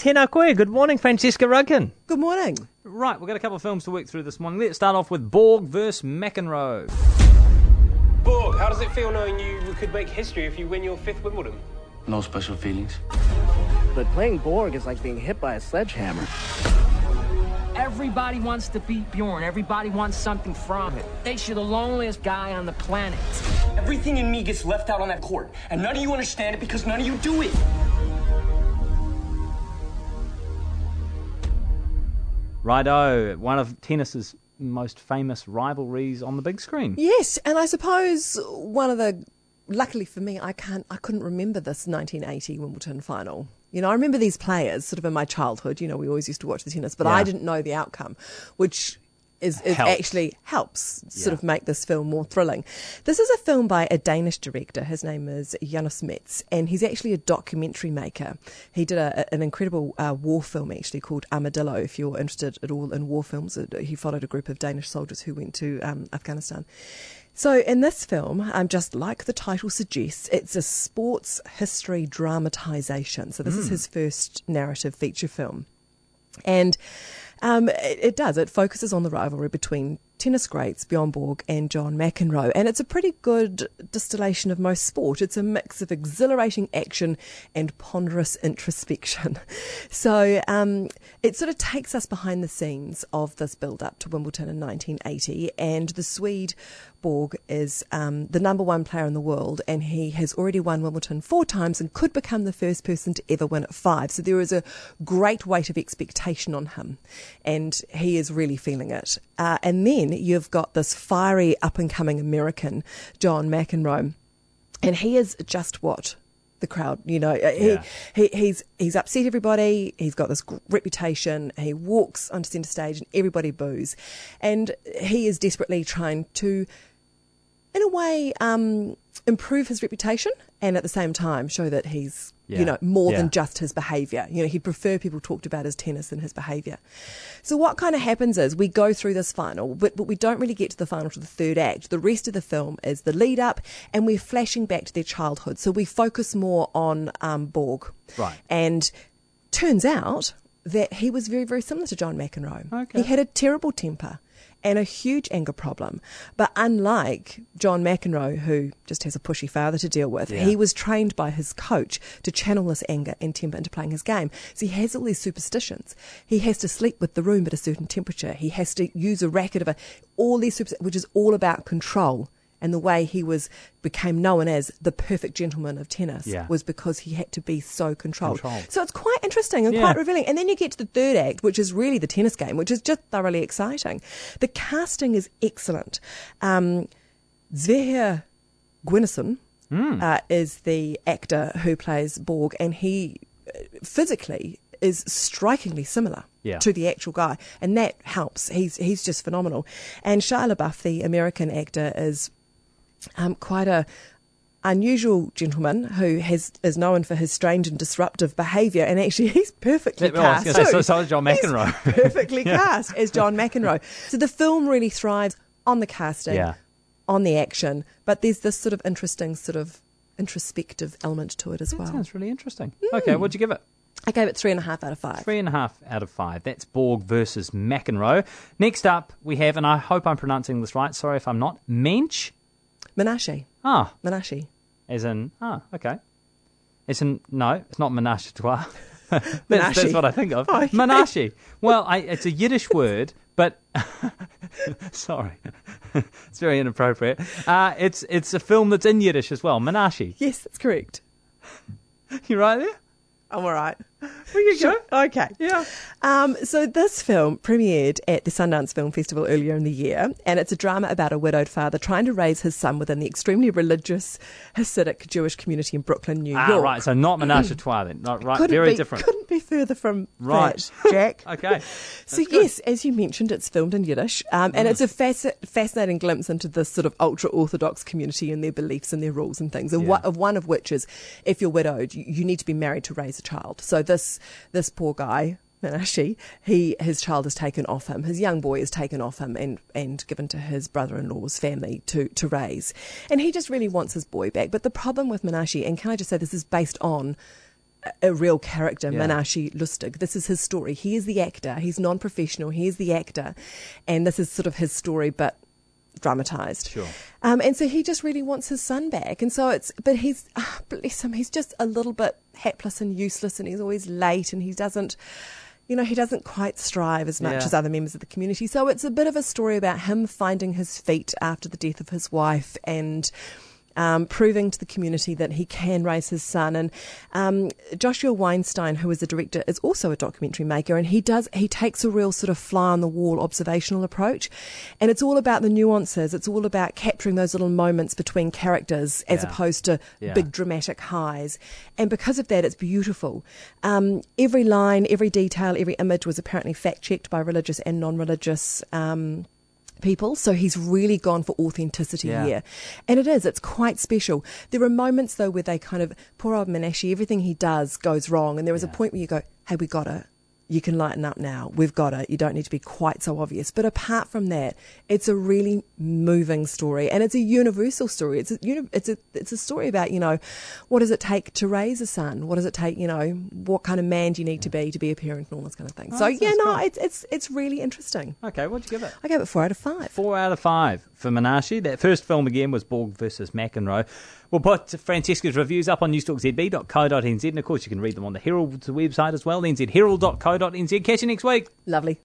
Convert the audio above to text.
Tēnā koe. Good morning, Francesca Rudkin. Good morning. Right, we've got a couple of films to work through this morning. Let's start off with Borg vs. McEnroe. Borg, how does it feel knowing you could make history if you win your 5th Wimbledon? No special feelings. But playing Borg is like being hit by a sledgehammer. Everybody wants to beat Bjorn. Everybody wants something from it. Thinks you're the loneliest guy on the planet. Everything in me gets left out on that court, and none of you understand it because none of you do it. Righto, one of tennis's most famous rivalries on the big screen. Yes, and I suppose one of the... Luckily for me, I couldn't remember this 1980 Wimbledon final. You know, I remember these players sort of in my childhood. You know, we always used to watch the tennis, but I didn't know the outcome, which is actually helps sort of make this film more thrilling. This is a film by a Danish director. His name is Janus Metz, and he's actually a documentary maker. He did an incredible war film actually called Armadillo. If you're interested at all in war films, he followed a group of Danish soldiers who went to Afghanistan. So in this film, just like the title suggests, it's a sports history dramatisation. So this is his first narrative feature film. And it focuses on the rivalry between tennis greats Bjorn Borg and John McEnroe, and it's a pretty good distillation of most sport. It's a mix of exhilarating action and ponderous introspection. So it sort of takes us behind the scenes of this build-up to Wimbledon in 1980, and the Swede Borg is the number one player in the world, and he has already won Wimbledon 4 times and could become the first person to ever win it 5. So there is a great weight of expectation on him, and he is really feeling it. And then you've got this fiery up-and-coming American, John McEnroe, and he is just what the crowd, you know, he's upset everybody. He's got this reputation. He walks onto centre stage and everybody boos, and he is desperately trying to, in a way, improve his reputation and at the same time show that he's, you know, more than just his behaviour. You know, he'd prefer people talked about his tennis than his behaviour. So what kind of happens is we go through this final, but we don't really get to the final to the third act. The rest of the film is the lead up, and we're flashing back to their childhood. So we focus more on Borg. Right. And turns out that he was very, very similar to John McEnroe. Okay. He had a terrible temper and a huge anger problem. But unlike John McEnroe, who just has a pushy father to deal with, he was trained by his coach to channel this anger and temper into playing his game. So he has all these superstitions. He has to sleep with the room at a certain temperature. He has to use a racket all these which is all about control. And the way he became known as the perfect gentleman of tennis was because he had to be so controlled. So it's quite interesting and quite revealing. And then you get to the third act, which is really the tennis game, which is just thoroughly exciting. The casting is excellent. Sverre Guðnason is the actor who plays Borg, and he physically is strikingly similar to the actual guy, and that helps. He's just phenomenal. And Shia LaBeouf, the American actor, is quite a unusual gentleman who is known for his strange and disruptive behaviour, and actually he's perfectly cast. So is John McEnroe. He's perfectly cast as John McEnroe. So the film really thrives on the casting, on the action, but there's this sort of interesting sort of introspective element to it as well. Sounds really interesting. Okay, what'd you give it? I gave it 3.5 out of 5. 3.5 out of 5. That's Borg versus McEnroe. Next up, we have, and I hope I'm pronouncing this right, sorry if I'm not, Mensch? Menashe. Ah. Menashe. As in, okay. As in, no, it's not Menashe a trois. Menashe. That's what I think of. Oh, okay. Menashe. Well, it's a Yiddish word, but sorry, it's very inappropriate. It's a film that's in Yiddish as well. Menashe. Yes, that's correct. You right there? I'm all right. We can go. Okay. Yeah. So this film premiered at the Sundance Film Festival earlier in the year, and it's a drama about a widowed father trying to raise his son within the extremely religious Hasidic Jewish community in Brooklyn, New York. Right. So not Menashe a trois then. Right. Different. Couldn't be further from that, Jack. Okay. So yes, as you mentioned, it's filmed in Yiddish, and it's a fascinating glimpse into this sort of ultra-Orthodox community and their beliefs and their rules and things. And one of which is, if you're widowed, you need to be married to raise a child. So this poor guy, Menashe, his child is taken off him. His young boy is taken off him and given to his brother-in-law's family to raise. And he just really wants his boy back. But the problem with Menashe, and can I just say this is based on a real character, Menashe Lustig. This is his story. He is the actor. He's non-professional. He is the actor. And this is sort of his story, but dramatised. Sure. And so he just really wants his son back. And so but he's, bless him, he's just a little bit hapless and useless, and he's always late, and he doesn't quite strive as much as other members of the community. So it's a bit of a story about him finding his feet after the death of his wife and proving to the community that he can raise his son. And Joshua Weinstein, who is the director, is also a documentary maker, and he takes a real sort of fly on the wall observational approach, and it's all about the nuances. It's all about capturing those little moments between characters as opposed to big dramatic highs. And because of that, it's beautiful. Every line, every detail, every image was apparently fact checked by religious and non-religious people, so he's really gone for authenticity here, and it's quite special. There are moments though where they kind of, poor old Menashe, everything he does goes wrong, and there is a point where you go, hey, we got it, you can lighten up now, we've got it, you don't need to be quite so obvious. But apart from that, it's a really moving story, and it's a universal story. It's a story about, what does it take to raise a son, what does it take, what kind of man do you need to be a parent, and all this kind of thing. It's really interesting. Okay, what'd you give it? I gave it 4 out of 5. 4 out of 5 for Menashe. That first film again was Borg versus McEnroe. We'll put Francesca's reviews up on newstalkzb.co.nz, and of course you can read them on the Herald's website as well, nzherald.co.nz. Catch you next week. Lovely.